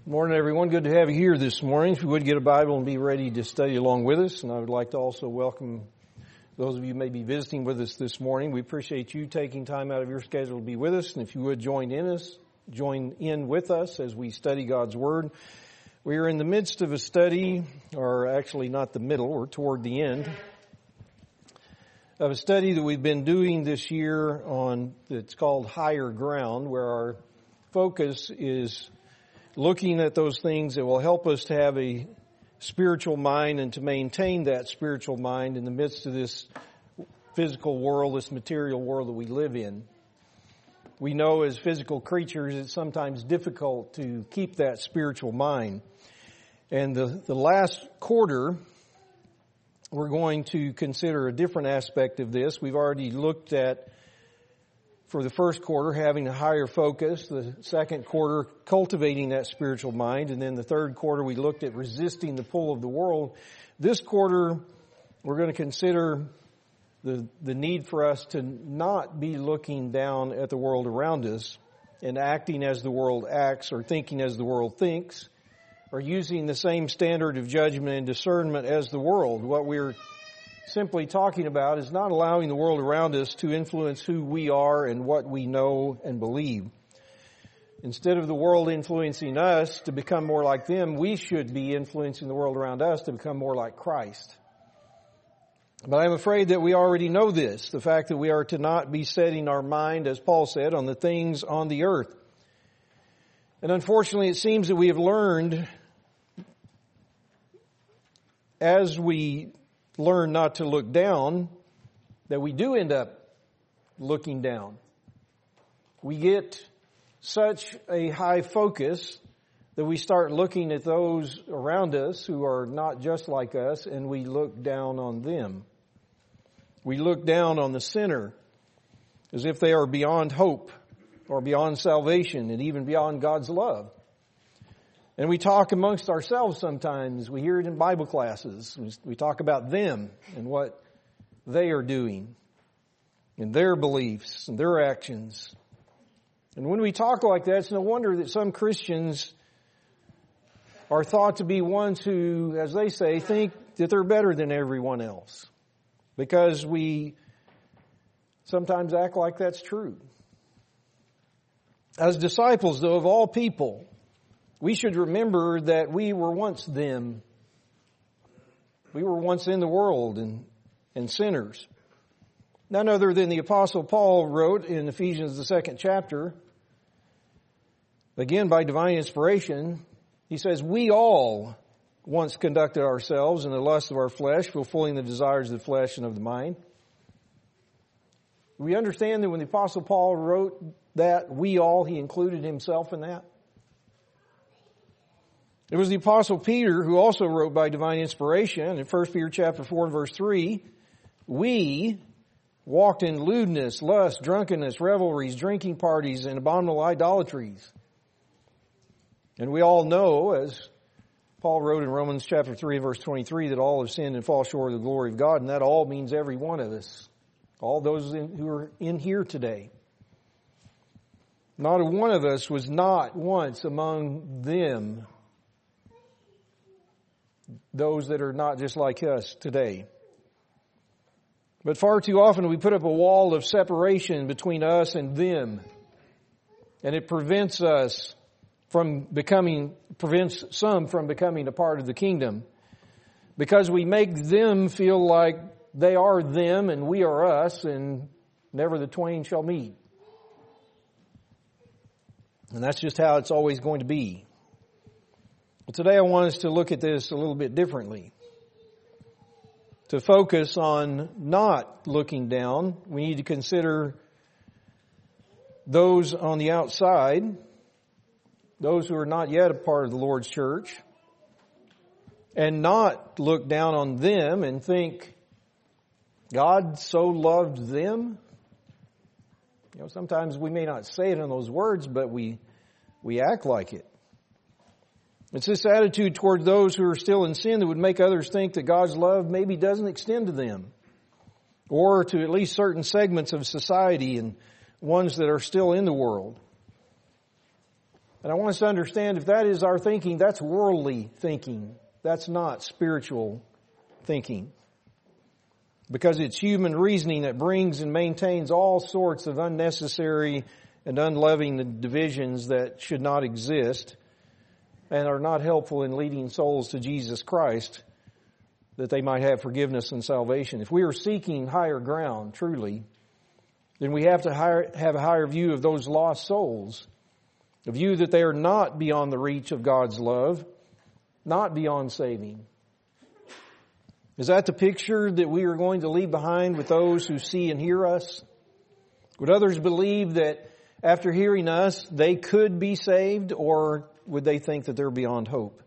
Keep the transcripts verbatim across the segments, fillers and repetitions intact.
Morning, everyone. Good to have you here this morning. If you would get a Bible and be ready to study along with us. And I would like to also welcome those of you who may be visiting with us this morning. We appreciate you taking time out of your schedule to be with us. And if you would join in us, join in with us as we study God's Word. We are in the midst of a study, or actually not the middle, we're toward the end, of a study that we've been doing this year on, it's called Higher Ground, where our focus is looking at those things that will help us to have a spiritual mind and to maintain that spiritual mind in the midst of this physical world, this material world that we live in. We know as physical creatures it's sometimes difficult to keep that spiritual mind. And the, the last quarter, we're going to consider a different aspect of this. We've already looked at, for the first quarter, having a higher focus. The second quarter, cultivating that spiritual mind. And then the third quarter, we looked at resisting the pull of the world. This quarter, we're going to consider the, the need for us to not be looking down at the world around us and acting as the world acts or thinking as the world thinks or using the same standard of judgment and discernment as the world. What we're simply talking about is not allowing the world around us to influence who we are and what we know and believe. Instead of the world influencing us to become more like them, we should be influencing the world around us to become more like Christ. But I'm afraid that we already know this, the fact that we are to not be setting our mind, as Paul said, on the things on the earth. And unfortunately, it seems that we have learned, as we learn not to look down, that we do end up looking down. We get such a high focus that we start looking at those around us who are not just like us, and we look down on them. We look down on the sinner as if they are beyond hope or beyond salvation and even beyond God's love. And we talk amongst ourselves sometimes. We hear it in Bible classes. We talk about them and what they are doing and their beliefs and their actions. And when we talk like that, it's no wonder that some Christians are thought to be ones who, as they say, think that they're better than everyone else. Because we sometimes act like that's true. As disciples, though, of all people, we should remember that we were once them. We were once in the world and, and sinners. None other than the Apostle Paul wrote in Ephesians, the second chapter, again by divine inspiration, he says, we all once conducted ourselves in the lust of our flesh, fulfilling the desires of the flesh and of the mind. We understand that when the Apostle Paul wrote that, we all, he included himself in that. It was the Apostle Peter who also wrote by divine inspiration in First Peter chapter four and verse three, we walked in lewdness, lust, drunkenness, revelries, drinking parties, and abominable idolatries. And we all know, as Paul wrote in Romans chapter three and verse twenty-three, that all have sinned and fall short of the glory of God, and that all means every one of us. All those in, who are in here today. Not a one of us was not once among them, those that are not just like us today. But far too often we put up a wall of separation between us and them. And it prevents us from becoming, prevents some from becoming a part of the kingdom. Because we make them feel like they are them and we are us, and never the twain shall meet. And that's just how it's always going to be. But today I want us to look at this a little bit differently. To focus on not looking down, we need to consider those on the outside, those who are not yet a part of the Lord's church, and not look down on them and think, God so loved them. You know, sometimes we may not say it in those words, but we we act like it. It's this attitude toward those who are still in sin that would make others think that God's love maybe doesn't extend to them, or to at least certain segments of society and ones that are still in the world. And I want us to understand if that is our thinking, that's worldly thinking. That's not spiritual thinking. Because it's human reasoning that brings and maintains all sorts of unnecessary and unloving divisions that should not exist and are not helpful in leading souls to Jesus Christ, that they might have forgiveness and salvation. If we are seeking higher ground, truly, then we have to higher, have a higher view of those lost souls, a view that they are not beyond the reach of God's love, not beyond saving. Is that the picture that we are going to leave behind with those who see and hear us? Would others believe that after hearing us, they could be saved, or would they think that they're beyond hope?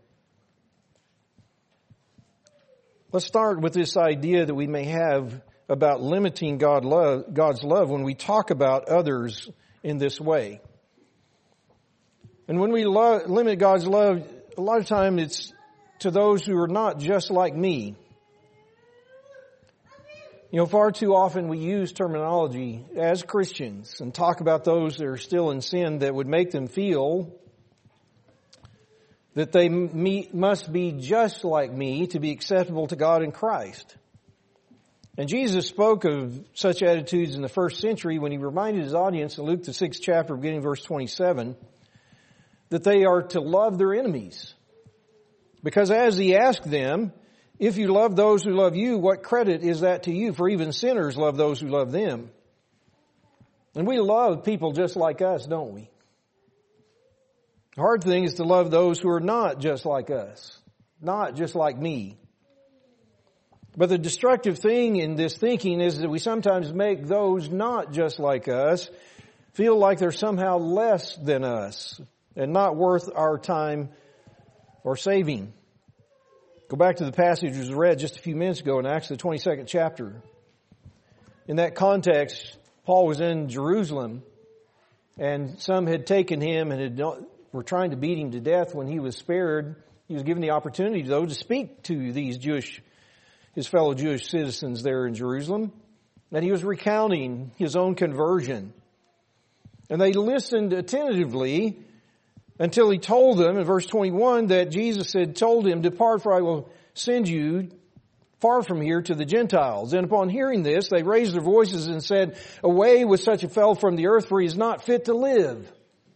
Let's start with this idea that we may have about limiting God love, God's love when we talk about others in this way. And when we lo- limit God's love, a lot of time it's to those who are not just like me. You know, far too often we use terminology as Christians and talk about those that are still in sin that would make them feel that they me- must be just like me to be acceptable to God in Christ. And Jesus spoke of such attitudes in the first century when he reminded his audience in Luke the sixth chapter, beginning verse twenty-seven, that they are to love their enemies. Because as he asked them, if you love those who love you, what credit is that to you? For even sinners love those who love them. And we love people just like us, don't we? The hard thing is to love those who are not just like us, not just like me. But the destructive thing in this thinking is that we sometimes make those not just like us feel like they're somehow less than us and not worth our time or saving. Go back to the passage that was read just a few minutes ago in Acts, the twenty-second chapter. In that context, Paul was in Jerusalem, and some had taken him and had, were trying to beat him to death. When he was spared, he was given the opportunity, though, to speak to these Jewish, his fellow Jewish citizens there in Jerusalem. And he was recounting his own conversion. And they listened attentively until he told them in verse twenty-one that Jesus had told him, "Depart, for I will send you far from here to the Gentiles." And upon hearing this, they raised their voices and said, "Away with such a fellow from the earth, for he is not fit to live."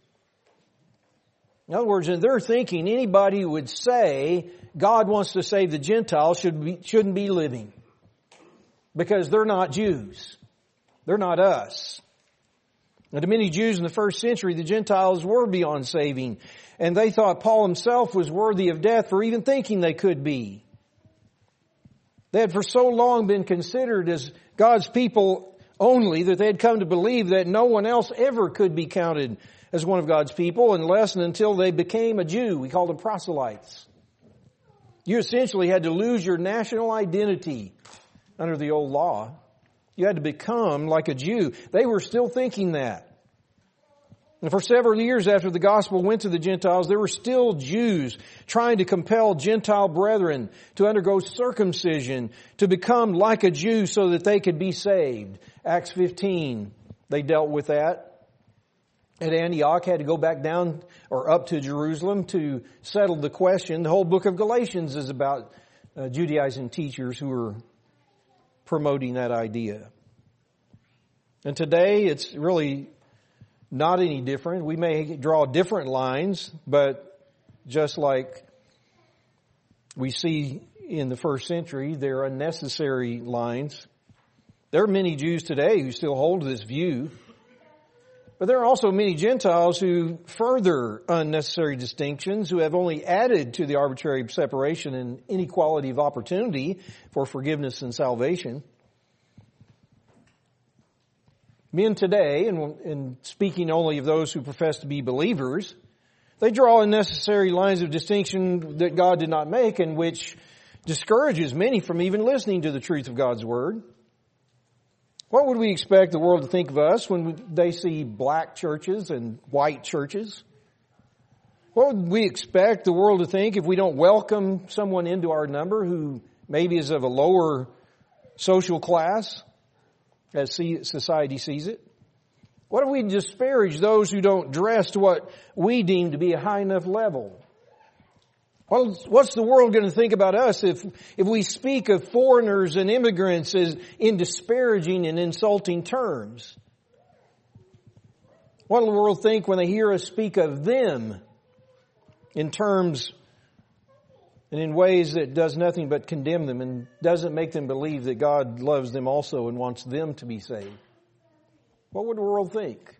In other words, in their thinking, anybody who would say God wants to save the Gentiles should be, shouldn't be living. Because they're not Jews. They're not us. And to many Jews in the first century, the Gentiles were beyond saving. And they thought Paul himself was worthy of death for even thinking they could be. They had for so long been considered as God's people only that they had come to believe that no one else ever could be counted as one of God's people unless and until they became a Jew. We called them proselytes. You essentially had to lose your national identity under the old law. You had to become like a Jew. They were still thinking that. And for several years after the gospel went to the Gentiles, there were still Jews trying to compel Gentile brethren to undergo circumcision, to become like a Jew so that they could be saved. Acts fifteen, they dealt with that. At Antioch, had to go back down or up to Jerusalem to settle the question. The whole book of Galatians is about uh, Judaizing teachers who are promoting that idea. And today, it's really not any different. We may draw different lines, but just like we see in the first century, they're unnecessary lines. There are many Jews today who still hold this view. But there are also many Gentiles who further unnecessary distinctions, who have only added to the arbitrary separation and inequality of opportunity for forgiveness and salvation. Men today, and, and speaking only of those who profess to be believers, they draw unnecessary lines of distinction that God did not make, and which discourages many from even listening to the truth of God's Word. What would we expect the world to think of us when they see black churches and white churches? What would we expect the world to think if we don't welcome someone into our number who maybe is of a lower social class as society sees it? What if we disparage those who don't dress to what we deem to be a high enough level? What's the world going to think about us if, if we speak of foreigners and immigrants as in disparaging and insulting terms? What will the world think when they hear us speak of them in terms and in ways that does nothing but condemn them and doesn't make them believe that God loves them also and wants them to be saved? What would the world think?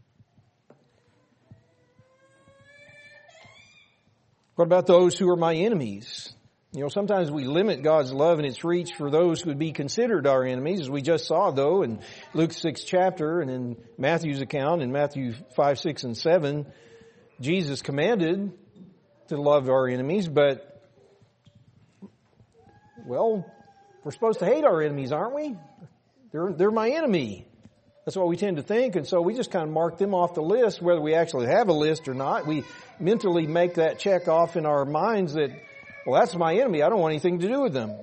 What about those who are my enemies? You know, sometimes we limit God's love and its reach for those who would be considered our enemies, as we just saw, though, in Luke's sixth chapter and in Matthew's account, in Matthew five, six, and seven, Jesus commanded to love our enemies, but, well, we're supposed to hate our enemies, aren't we? They're, they're my enemy. That's what we tend to think, and so we just kind of mark them off the list, whether we actually have a list or not. We mentally make that check off in our minds that, well, that's my enemy. I don't want anything to do with them.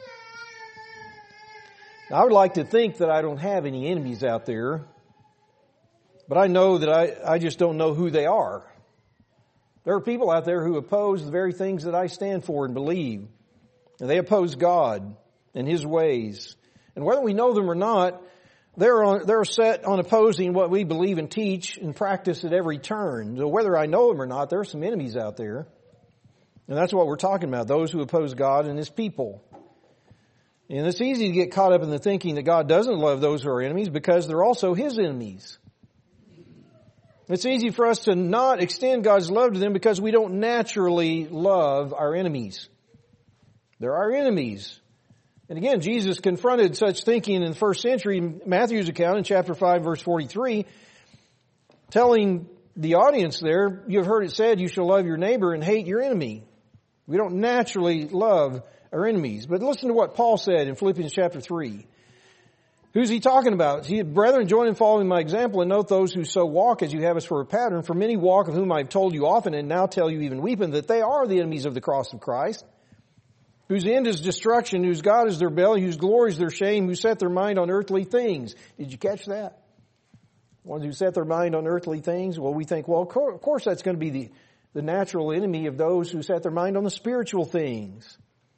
Now, I would like to think that I don't have any enemies out there, but I know that I, I just don't know who they are. There are people out there who oppose the very things that I stand for and believe. And they oppose God and His ways. And whether we know them or not, They're, on, they're set on opposing what we believe and teach and practice at every turn. So whether I know them or not, there are some enemies out there. And that's what we're talking about, those who oppose God and His people. And it's easy to get caught up in the thinking that God doesn't love those who are enemies because they're also His enemies. It's easy for us to not extend God's love to them because we don't naturally love our enemies. They're our enemies. And again, Jesus confronted such thinking in the first century in Matthew's account in chapter five, verse forty-three, telling the audience there, you have heard it said, you shall love your neighbor and hate your enemy. We don't naturally love our enemies. But listen to what Paul said in Philippians chapter three. Who's he talking about? He said, brethren, join in following my example and note those who so walk as you have us for a pattern. For many walk, of whom I have told you often and now tell you even weeping, that they are the enemies of the cross of Christ, whose end is destruction, whose God is their belly, whose glory is their shame, who set their mind on earthly things. Did you catch that? Ones who set their mind on earthly things? Well, we think, well, of course that's going to be the, the natural enemy of those who set their mind on the spiritual things.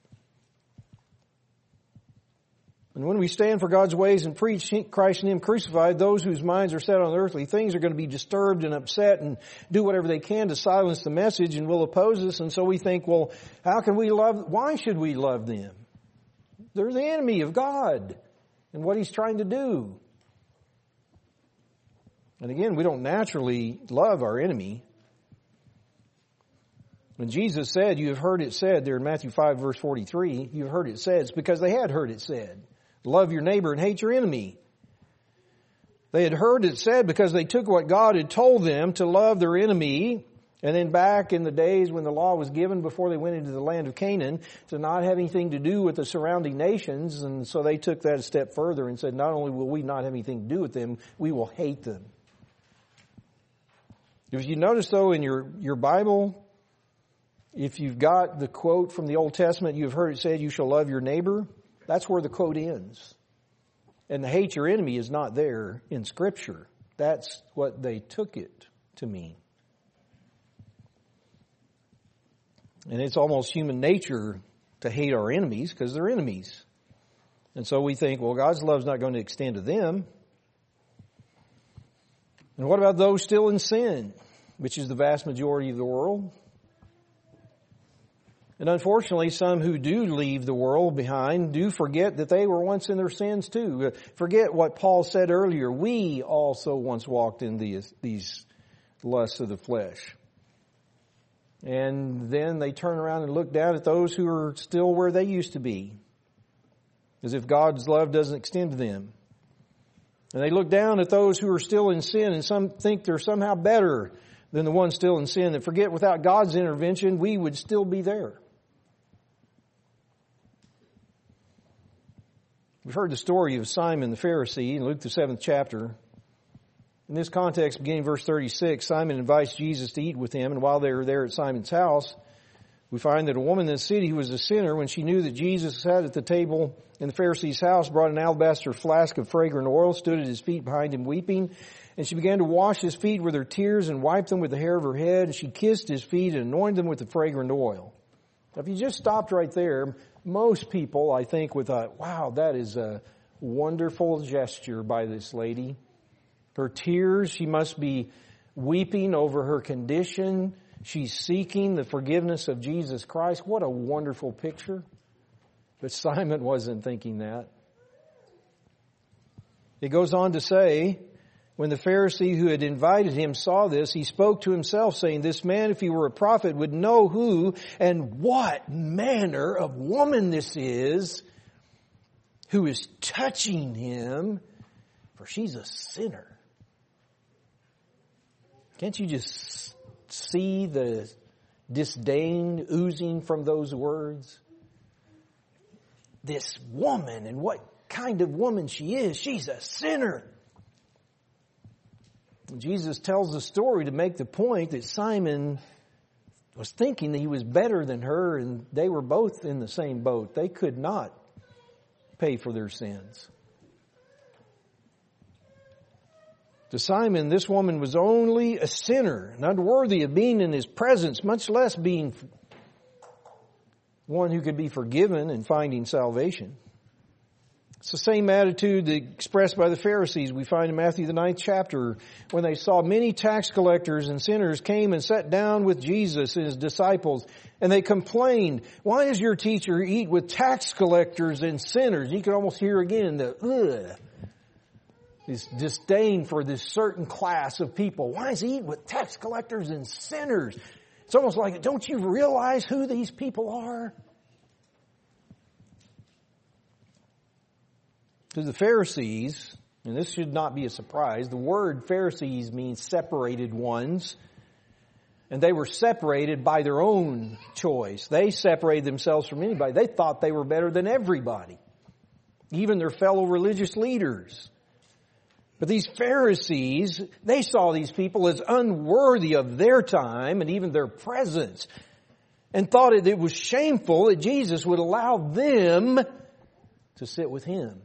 And when we stand for God's ways and preach Christ and Him crucified, those whose minds are set on earthly things are going to be disturbed and upset and do whatever they can to silence the message and will oppose us. And so we think, well, how can we love, why should we love them? They're the enemy of God and what He's trying to do. And again, we don't naturally love our enemy. When Jesus said, you have heard it said, there in Matthew five, verse forty-three, you have heard it said, it's because they had heard it said. Love your neighbor and hate your enemy. They had heard it said because they took what God had told them to love their enemy. And then back in the days when the law was given before they went into the land of Canaan, to not have anything to do with the surrounding nations. And so they took that a step further and said, not only will we not have anything to do with them, we will hate them. If you notice though in your, your Bible, if you've got the quote from the Old Testament, you've heard it said, you shall love your neighbor. That's where the quote ends. And the hate your enemy is not there in Scripture. That's what they took it to mean. And it's almost human nature to hate our enemies because they're enemies. And so we think, well, God's love's not going to extend to them. And what about those still in sin, which is the vast majority of the world? And unfortunately, some who do leave the world behind do forget that they were once in their sins too. Forget what Paul said earlier. We also once walked in these, these lusts of the flesh. And then they turn around and look down at those who are still where they used to be, as if God's love doesn't extend to them. And they look down at those who are still in sin and some think they're somehow better than the ones still in sin, and forget without God's intervention, we would still be there. We've heard the story of Simon the Pharisee in Luke the seventh chapter. In this context, beginning verse thirty-six, Simon invites Jesus to eat with him, and while they were there at Simon's house, We find that a woman in the city who was a sinner, when she knew that Jesus sat at the table in the Pharisee's house, brought an alabaster flask of fragrant oil, stood at his feet behind him weeping, and she began to wash his feet with her tears and wipe them with the hair of her head, and she kissed his feet and anointed them with the fragrant oil. Now, if you just stopped right there, most people, I think, would thought, wow, that is a wonderful gesture by this lady. Her tears, she must be weeping over her condition. She's seeking the forgiveness of Jesus Christ. What a wonderful picture. But Simon wasn't thinking that. It goes on to say, when the Pharisee who had invited him saw this, he spoke to himself, saying, this man, if he were a prophet, would know who and what manner of woman this is who is touching him, for she's a sinner. Can't you just see the disdain oozing from those words? This woman, and what kind of woman she is, she's a sinner. Jesus tells the story to make the point that Simon was thinking that he was better than her, and they were both in the same boat. They could not pay for their sins. To Simon, this woman was only a sinner and unworthy of being in his presence, much less being one who could be forgiven and finding salvation. It's the same attitude expressed by the Pharisees we find in Matthew the ninth chapter, when they saw many tax collectors and sinners came and sat down with Jesus and his disciples, and they complained, why does your teacher eat with tax collectors and sinners? You can almost hear again the ugh. This disdain for this certain class of people. Why does he eat with tax collectors and sinners? It's almost like, don't you realize who these people are? To the Pharisees, and this should not be a surprise, the word Pharisees means separated ones. And they were separated by their own choice. They separated themselves from anybody. They thought they were better than everybody, even their fellow religious leaders. But these Pharisees, they saw these people as unworthy of their time and even their presence, and thought it, it was shameful that Jesus would allow them to sit with him.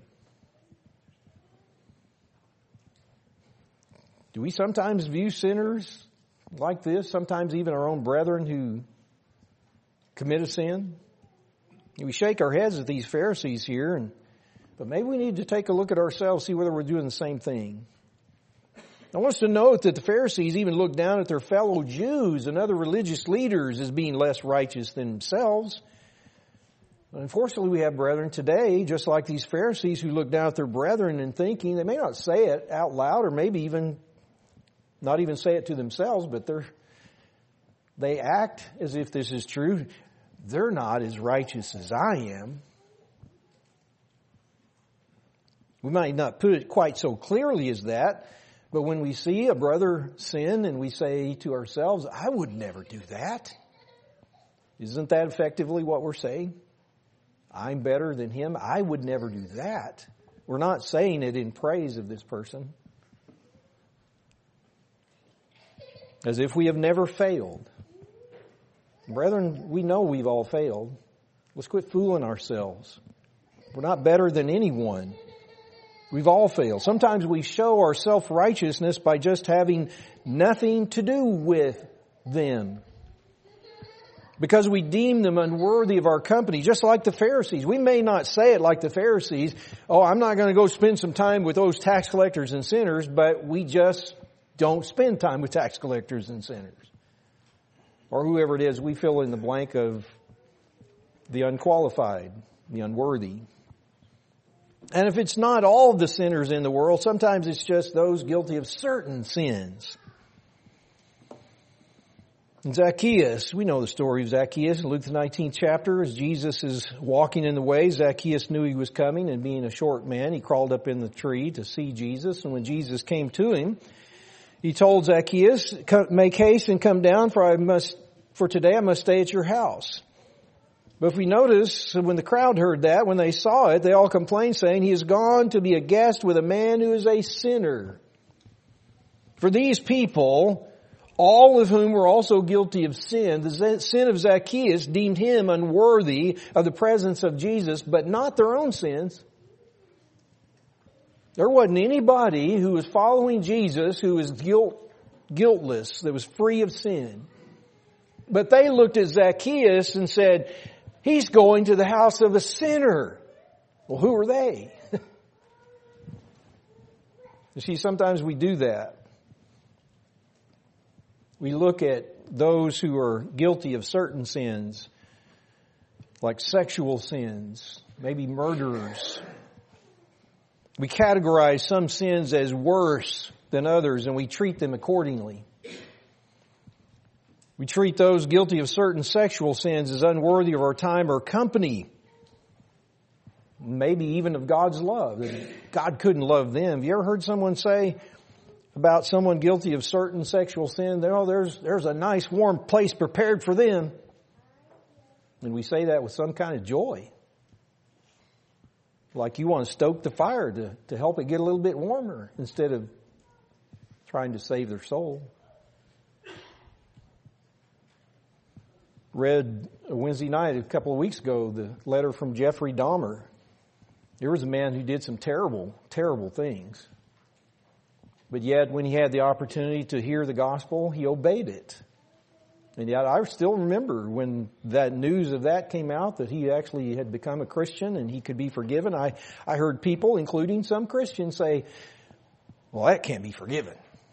Do we sometimes view sinners like this? Sometimes even our own brethren who commit a sin? We shake our heads at these Pharisees here, and but maybe we need to take a look at ourselves, see whether we're doing the same thing. I want us to note that the Pharisees even looked down at their fellow Jews and other religious leaders as being less righteous than themselves. But unfortunately, we have brethren today, just like these Pharisees, who look down at their brethren and thinking, they may not say it out loud, or maybe even not even say it to themselves, but they're they act as if this is true. They're not as righteous as I am. We might not put it quite so clearly as that, but when we see a brother sin and we say to ourselves, I would never do that. Isn't that effectively what we're saying? I'm better than him. I would never do that. We're not saying it in praise of this person. As if we have never failed. Brethren, we know we've all failed. Let's quit fooling ourselves. We're not better than anyone. We've all failed. Sometimes we show our self-righteousness by just having nothing to do with them, because we deem them unworthy of our company, just like the Pharisees. We may not say it like the Pharisees, oh, I'm not going to go spend some time with those tax collectors and sinners, but we just don't spend time with tax collectors and sinners. Or whoever it is, we fill in the blank of the unqualified, the unworthy. And if it's not all the sinners in the world, sometimes it's just those guilty of certain sins. And Zacchaeus, we know the story of Zacchaeus in Luke the nineteenth chapter. As Jesus is walking in the way, Zacchaeus knew he was coming, and being a short man, he crawled up in the tree to see Jesus. And when Jesus came to him, he told Zacchaeus, make haste and come down, for I must, for today I must stay at your house. But if we notice, when the crowd heard that, when they saw it, they all complained, saying, he has gone to be a guest with a man who is a sinner. For these people all of whom were also guilty of sin. The sin of Zacchaeus deemed him unworthy of the presence of Jesus, but not their own sins. There wasn't anybody who was following Jesus who was guilt, guiltless, that was free of sin. But they looked at Zacchaeus and said, he's going to the house of a sinner. Well, who are they? You see, sometimes we do that. We look at those who are guilty of certain sins, like sexual sins, maybe murderers. We categorize some sins as worse than others, and we treat them accordingly. We treat those guilty of certain sexual sins as unworthy of our time or company. Maybe even of God's love. God couldn't love them. Have you ever heard someone say about someone guilty of certain sexual sin, oh, there's, there's a nice warm place prepared for them? And we say that with some kind of joy. Like you want to stoke the fire to, to help it get a little bit warmer instead of trying to save their soul. Read Wednesday night, a couple of weeks ago, the letter from Jeffrey Dahmer. There was a man who did some terrible, terrible things. But yet, when he had the opportunity to hear the gospel, he obeyed it. And yet, I still remember when that news of that came out, that he actually had become a Christian and he could be forgiven. I, I heard people, including some Christians, say, well, that can't be forgiven.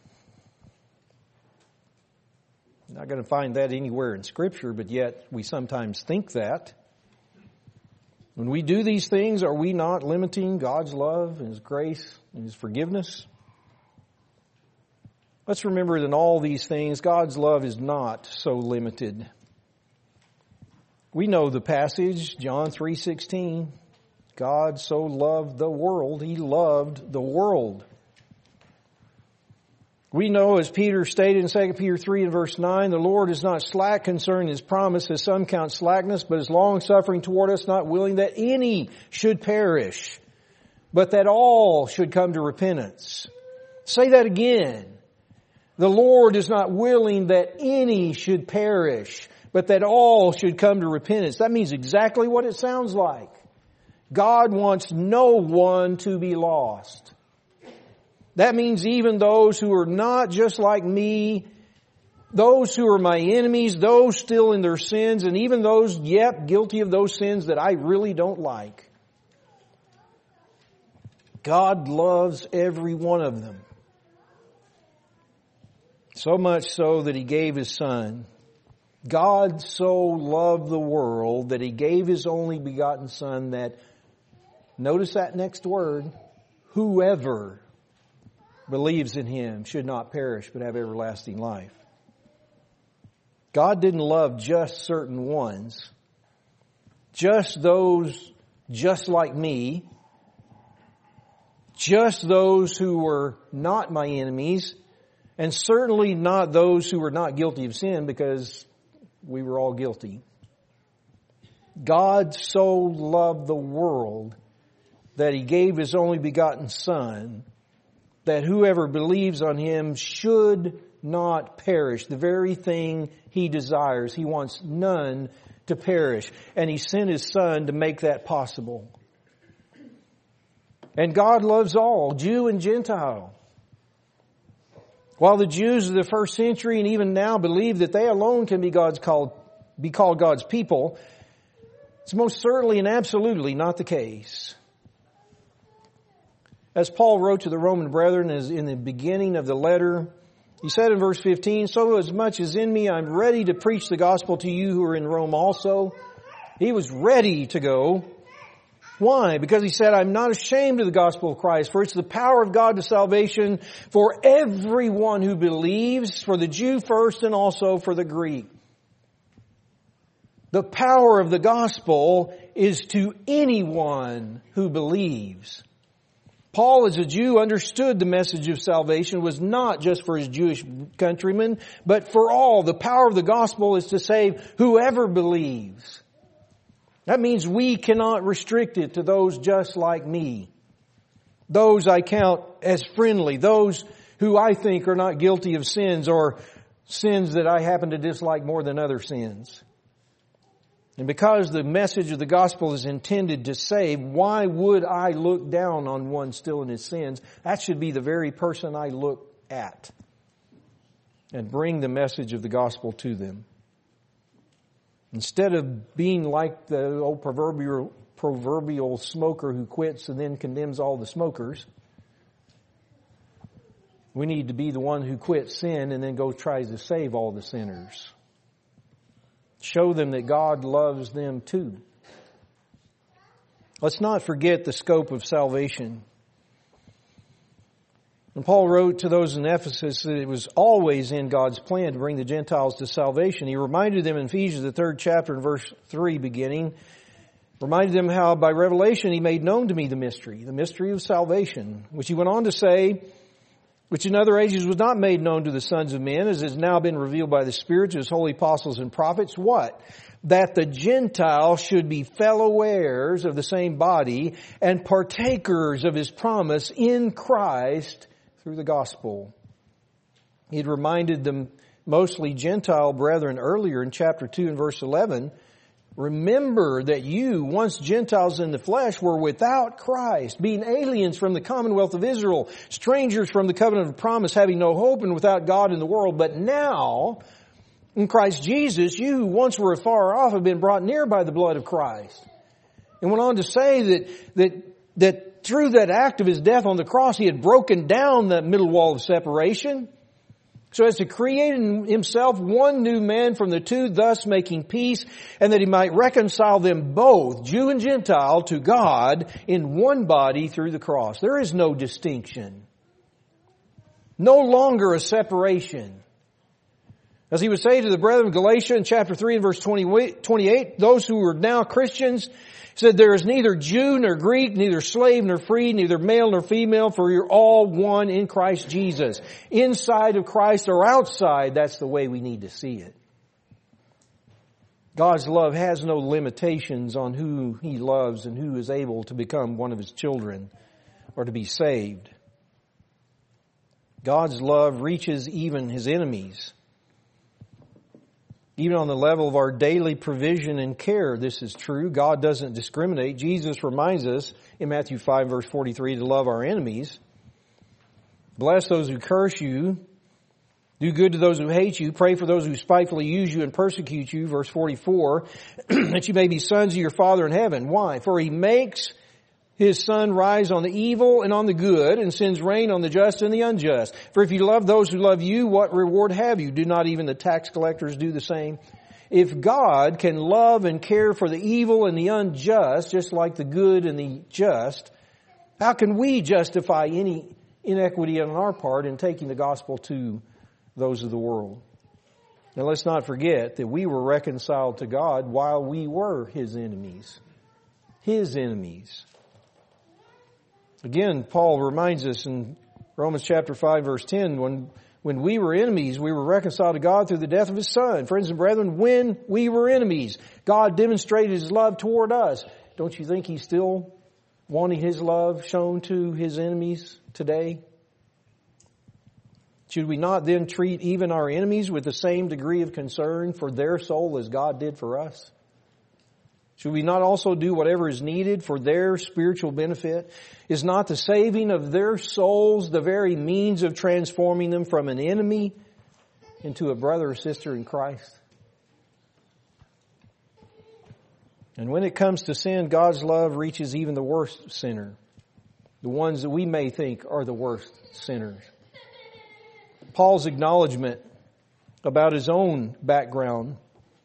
Not going to find that anywhere in Scripture, but yet we sometimes think that. When we do these things, are we not limiting God's love and His grace and His forgiveness? Let's remember that in all these things, God's love is not so limited. We know the passage, John three sixteen. God so loved the world, He loved the world. We know, as Peter stated in Second Peter three and verse nine, the Lord is not slack concerning His promise, as some count slackness, but is long-suffering toward us, not willing that any should perish, but that all should come to repentance. Say that again. The Lord is not willing that any should perish, but that all should come to repentance. That means exactly what it sounds like. God wants no one to be lost. That means even those who are not just like me, those who are my enemies, those still in their sins, and even those, yep, guilty of those sins that I really don't like. God loves every one of them. So much so that He gave His Son. God so loved the world that He gave His only begotten Son, that, notice that next word, whoever believes in Him should not perish but have everlasting life. God didn't love just certain ones, just those just like me, just those who were not my enemies, and certainly not those who were not guilty of sin, because we were all guilty. God so loved the world that He gave His only begotten Son, that whoever believes on Him should not perish. The very thing He desires. He wants none to perish. And He sent His Son to make that possible. And God loves all, Jew and Gentile. While the Jews of the first century and even now believe that they alone can be God's called, be called God's people, it's most certainly and absolutely not the case. As Paul wrote to the Roman brethren as in the beginning of the letter, he said in verse fifteen, so as much as in me I'm ready to preach the gospel to you who are in Rome also. He was ready to go. Why? Because he said, I'm not ashamed of the gospel of Christ, for it's the power of God to salvation for everyone who believes, for the Jew first and also for the Greek. The power of the gospel is to anyone who believes. Paul, as a Jew, understood the message of salvation was not just for his Jewish countrymen, but for all. The power of the gospel is to save whoever believes. That means we cannot restrict it to those just like me. Those I count as friendly. Those who I think are not guilty of sins, or sins that I happen to dislike more than other sins. And because the message of the gospel is intended to save, why would I look down on one still in his sins? That should be the very person I look at and bring the message of the gospel to them. Instead of being like the old proverbial, proverbial smoker who quits and then condemns all the smokers, we need to be the one who quits sin and then goes tries to save all the sinners. Show them that God loves them too. Let's not forget the scope of salvation. And Paul wrote to those in Ephesus that it was always in God's plan to bring the Gentiles to salvation. He reminded them in Ephesians, the third chapter, in verse three beginning, reminded them how by revelation He made known to me the mystery, the mystery of salvation, which He went on to say, which in other ages was not made known to the sons of men, as has now been revealed by the Spirit to His holy apostles and prophets. What? That the Gentiles should be fellow heirs of the same body and partakers of His promise in Christ through the gospel. He had reminded them, mostly Gentile brethren, earlier in chapter two and verse eleven, remember that you, once Gentiles in the flesh, were without Christ, being aliens from the commonwealth of Israel, strangers from the covenant of promise, having no hope and without God in the world. But now, in Christ Jesus, you who once were afar off have been brought near by the blood of Christ. And went on to say that, that, that through that act of His death on the cross, He had broken down that middle wall of separation, so as to create in Himself one new man from the two, thus making peace, and that He might reconcile them both, Jew and Gentile, to God in one body through the cross. There is no distinction. No longer a separation. As he would say to the brethren of Galatia in chapter three and verse twenty-eight, those who are now Christians, said, there is neither Jew nor Greek, neither slave nor free, neither male nor female, for you're all one in Christ Jesus. Inside of Christ or outside, that's the way we need to see it. God's love has no limitations on who He loves and who is able to become one of His children or to be saved. God's love reaches even His enemies. Even on the level of our daily provision and care, this is true. God doesn't discriminate. Jesus reminds us in Matthew five, verse forty-three, to love our enemies. Bless those who curse you. Do good to those who hate you. Pray for those who spitefully use you and persecute you. Verse forty-four, that you may be sons of your Father in heaven. Why? For He makes His sun rise on the evil and on the good, and sends rain on the just and the unjust. For if you love those who love you, what reward have you? Do not even the tax collectors do the same? If God can love and care for the evil and the unjust, just like the good and the just, how can we justify any inequity on our part in taking the gospel to those of the world? Now let's not forget that we were reconciled to God while we were His enemies. His enemies. Again, Paul reminds us in Romans chapter five, verse ten, when, when we were enemies, we were reconciled to God through the death of His Son. Friends and brethren, when we were enemies, God demonstrated His love toward us. Don't you think He's still wanting His love shown to His enemies today? Should we not then treat even our enemies with the same degree of concern for their soul as God did for us? Should we not also do whatever is needed for their spiritual benefit? Is not the saving of their souls the very means of transforming them from an enemy into a brother or sister in Christ? And when it comes to sin, God's love reaches even the worst sinner, the ones that we may think are the worst sinners. Paul's acknowledgement about his own background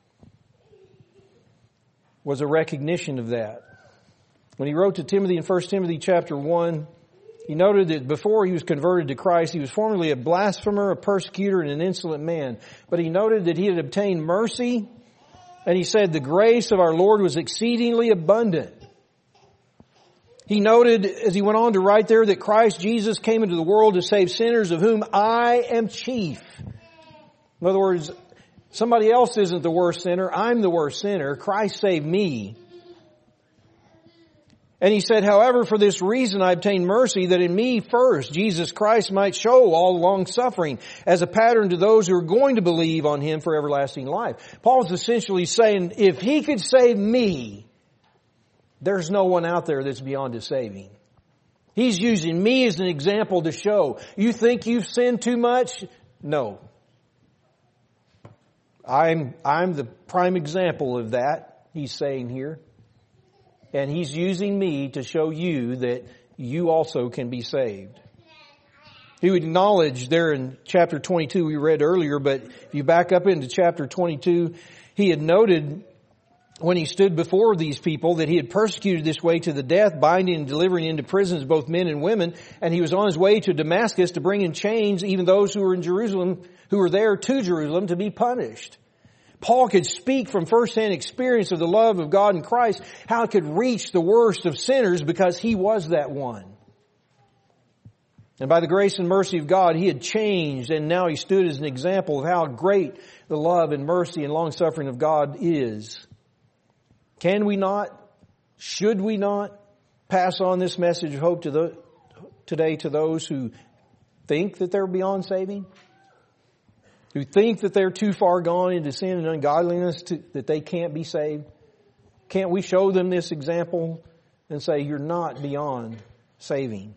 was a recognition of that. When he wrote to Timothy in First Timothy chapter one, he noted that before he was converted to Christ, he was formerly a blasphemer, a persecutor, and an insolent man. But he noted that he had obtained mercy, and he said the grace of our Lord was exceedingly abundant. He noted, as he went on to write there, that Christ Jesus came into the world to save sinners, of whom I am chief. In other words, somebody else isn't the worst sinner. I'm the worst sinner. Christ saved me. And he said, however, for this reason I obtained mercy, that in me first Jesus Christ might show all long suffering as a pattern to those who are going to believe on Him for everlasting life. Paul's essentially saying, if He could save me, there's no one out there that's beyond His saving. He's using me as an example to show, you think you've sinned too much? No. I'm, I'm the prime example of that, he's saying here. And He's using me to show you that you also can be saved. He would acknowledge there in chapter twenty-two we read earlier, but if you back up into chapter twenty-two, he had noted when he stood before these people that he had persecuted this way to the death, binding and delivering into prisons both men and women, and he was on his way to Damascus to bring in chains even those who were in Jerusalem, who were there to Jerusalem to be punished. Paul could speak from firsthand experience of the love of God in Christ, how it could reach the worst of sinners because he was that one. And by the grace and mercy of God, he had changed, and now he stood as an example of how great the love and mercy and long suffering of God is. Can we not, should we not pass on this message of hope to the, today to those who think that they're beyond saving? Who think that they're too far gone into sin and ungodliness to, that they can't be saved? Can't we show them this example and say, you're not beyond saving?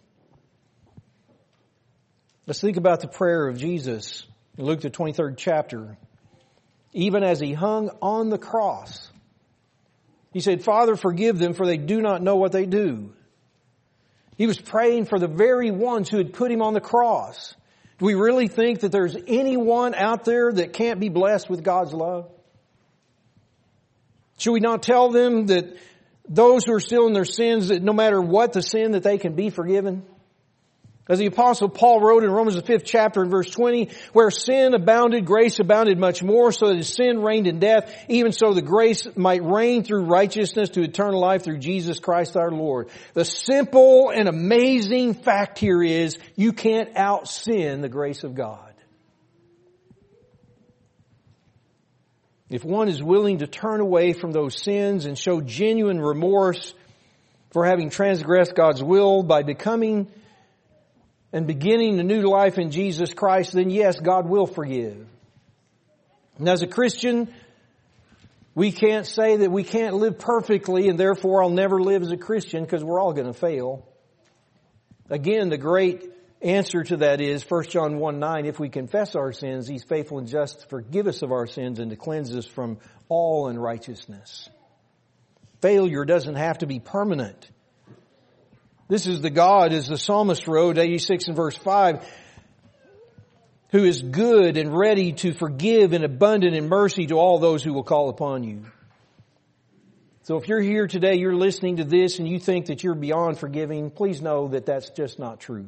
Let's think about the prayer of Jesus in Luke the twenty-third chapter. Even as He hung on the cross, He said, Father, forgive them, for they do not know what they do. He was praying for the very ones who had put Him on the cross. Do we really think that there's anyone out there that can't be blessed with God's love? Should we not tell them that those who are still in their sins, that no matter what the sin, that they can be forgiven? As the Apostle Paul wrote in Romans the fifth chapter in verse twenty, where sin abounded, grace abounded much more, so that as sin reigned in death, even so the grace might reign through righteousness to eternal life through Jesus Christ our Lord. The simple and amazing fact here is, you can't out-sin the grace of God. If one is willing to turn away from those sins and show genuine remorse for having transgressed God's will by becoming and beginning a new life in Jesus Christ, then yes, God will forgive. And as a Christian, we can't say that we can't live perfectly and therefore I'll never live as a Christian, because we're all going to fail. Again, the great answer to that is First John one nine, if we confess our sins, He's faithful and just to forgive us of our sins and to cleanse us from all unrighteousness. Failure doesn't have to be permanent. This is the God, as the psalmist wrote, eighty-six and verse five, who is good and ready to forgive and abundant in mercy to all those who will call upon you. So if you're here today, you're listening to this and you think that you're beyond forgiving, please know that that's just not true.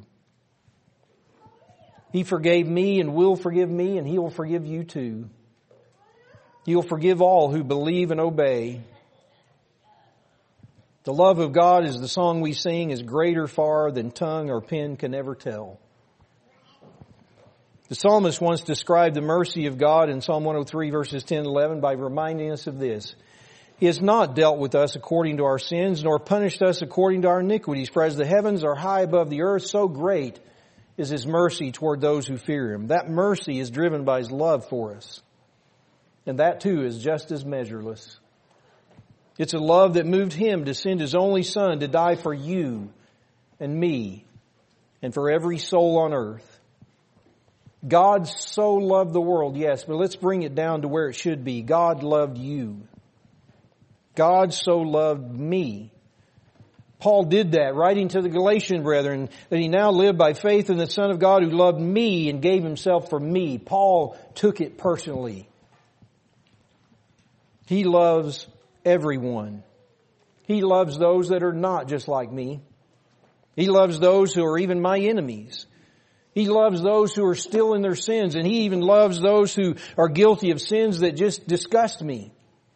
He forgave me and will forgive me, and He will forgive you too. He'll forgive all who believe and obey. The love of God, as the song we sing, is greater far than tongue or pen can ever tell. The psalmist once described the mercy of God in Psalm one oh three verses ten and eleven by reminding us of this. He has not dealt with us according to our sins, nor punished us according to our iniquities. For as the heavens are high above the earth, so great is His mercy toward those who fear Him. That mercy is driven by His love for us. And that too is just as measureless. It's a love that moved Him to send His only Son to die for you and me and for every soul on earth. God so loved the world, yes, but let's bring it down to where it should be. God loved you. God so loved me. Paul did that, writing to the Galatian brethren, that he now lived by faith in the Son of God who loved me and gave Himself for me. Paul took it personally. He loves everyone. He loves those that are not just like me. He loves those who are even my enemies. He loves those who are still in their sins, and He even loves those who are guilty of sins that just disgust me.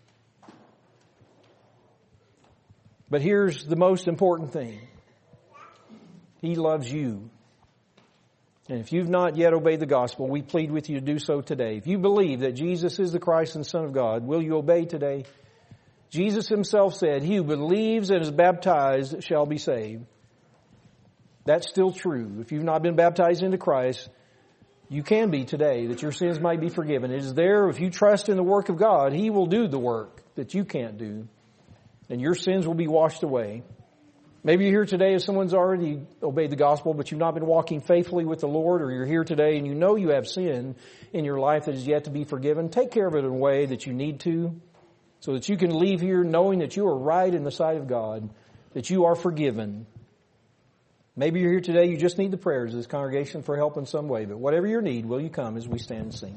But here's the most important thing. He loves you. And if you've not yet obeyed the gospel, we plead with you to do so today. If you believe that Jesus is the Christ and Son of God, will you obey today? Jesus himself said, he who believes and is baptized shall be saved. That's still true. If you've not been baptized into Christ, you can be today, that your sins might be forgiven. It is there. If you trust in the work of God, He will do the work that you can't do, and your sins will be washed away. Maybe you're here today as someone's already obeyed the gospel, but you've not been walking faithfully with the Lord, or you're here today and you know you have sin in your life that is yet to be forgiven. Take care of it in a way that you need to, so that you can leave here knowing that you are right in the sight of God, that you are forgiven. Maybe you're here today, you just need the prayers of this congregation for help in some way. But whatever your need, will you come as we stand and sing?